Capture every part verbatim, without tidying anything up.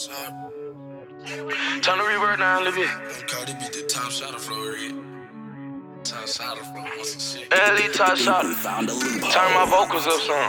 Turn the reverb down a little bit. Cardi beat the top shot of Florida. Top shot of Florida. What's the shit? L E top shot. Turn my vocals up some.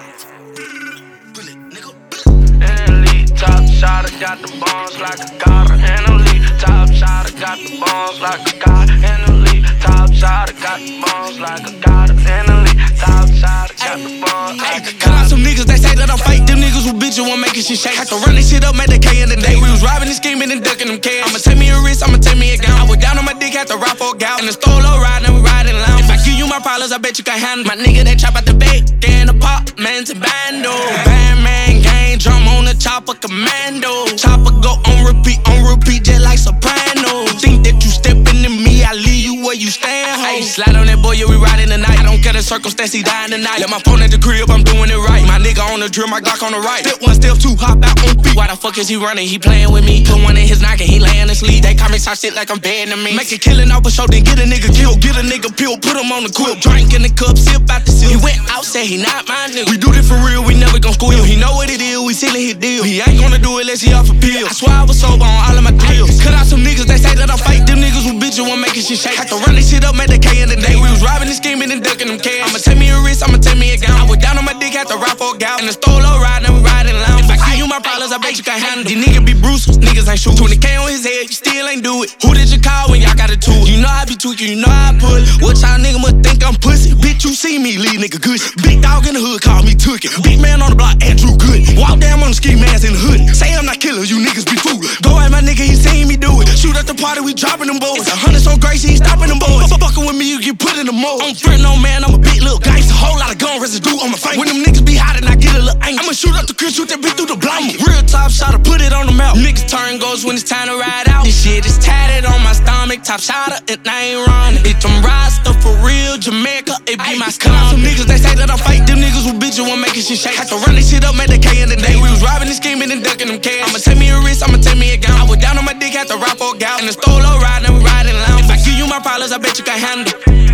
L E top shot, I got the bombs like a god. And L E top shot, I got the bombs like a god. And L E top shot, I got the bombs like a god. And L E top shot, I got the bombs like a god. Cut out some niggas, they say that I'm fake. Them niggas who bitch you won't make it shit shake. Had to run this shit up, make the K in the day. We was robbing and scheming and ducking them cash. I'ma take me a wrist, I'ma take me a gown. I was down on my dick, had to ride for a gal. In the store low ride, and we riding lounge. If I give you my problems, I bet you can handle. My nigga, they chop out the bait, in the pop, man to bando. Bandman gang, drum on the chopper, commando. Chopper go on repeat, on repeat, just like soprano. Think that you stepping in me, I leave you where you stand, ho. Hey, slide on that boy, yeah, we riding the night. I don't care the circumstance, he dying tonight. Let my phone at the crib, I'm doing it right. My nigga on the drill, my Glock on the right. Step one, step two, hop out on beat. Why the fuck is he running? He playing with me. Put one in his noggin, he laying asleep. They call me talk shit like I'm bad to me. Make a killing off a show, then get a nigga killed. Get a nigga pill, put him on the quilt. Drink in the cup, sip out the sip. He went out, said he not my nigga. We do this for real, we never gon' squeal. He know what it is, we sealing his deal. He ain't gonna do it unless he off a pill. I swear I was sober on all of my deals. Cut out some niggas, they say that I'm fake. Them niggas who bitch you won't make it shit shake. Had to run this shit up, make the K in the day. We was robbing and scheming and ducking them cash. I'ma take me a wrist, I'ma take me a gown. I was down on my dick, had to ride for a gal. In the store low ride, and we riding lounge. If I give you my problems, I bet you can handle. These niggas be bruised, niggas ain't shoot. twenty K on his head, you still ain't do it. Who did you call when y'all got a tool? You know I be tweaking, you know I pull it. What y'all nigga must think I'm pussy? Bitch, you see me, lead nigga good. Big dog in the hood, call me Tookie. Big man on the block, Andrew Good. Walk down on the ski mans in the hood. Say I'm not killer, you niggas be fool. Go at my nigga, he seen me do it. Shoot at the party, we dropping them boys. It's a hundred so Gracie, he stopping them boys. Fucking with me, you get put in the mold. I'm friend, no man, I'm a big little gangster. Whole lot of gun residue on my face. When them niggas be hot and I get a little angry, I'ma shoot up the crib, shoot that bitch through the blind. Real top shot, I put it on the mouth. Niggas turn goes when it's time to ride out. This shit is tatted on my stomach. Top shotter, it ain't running. Bitch, I'm ride stuff for real. Jamaica, it be my cut out some niggas, they say that I'm fake. Them niggas who bitch you won't make it shit shake. Had to run this shit up, make the K in the day. We was robbing and scheming and ducking them cash. I'ma take me a wrist, I'ma take me a gown. I was down on my dick, had to ride for a gal. In the store low ride, and we riding lounge. If I give you my problems, I bet you can handle.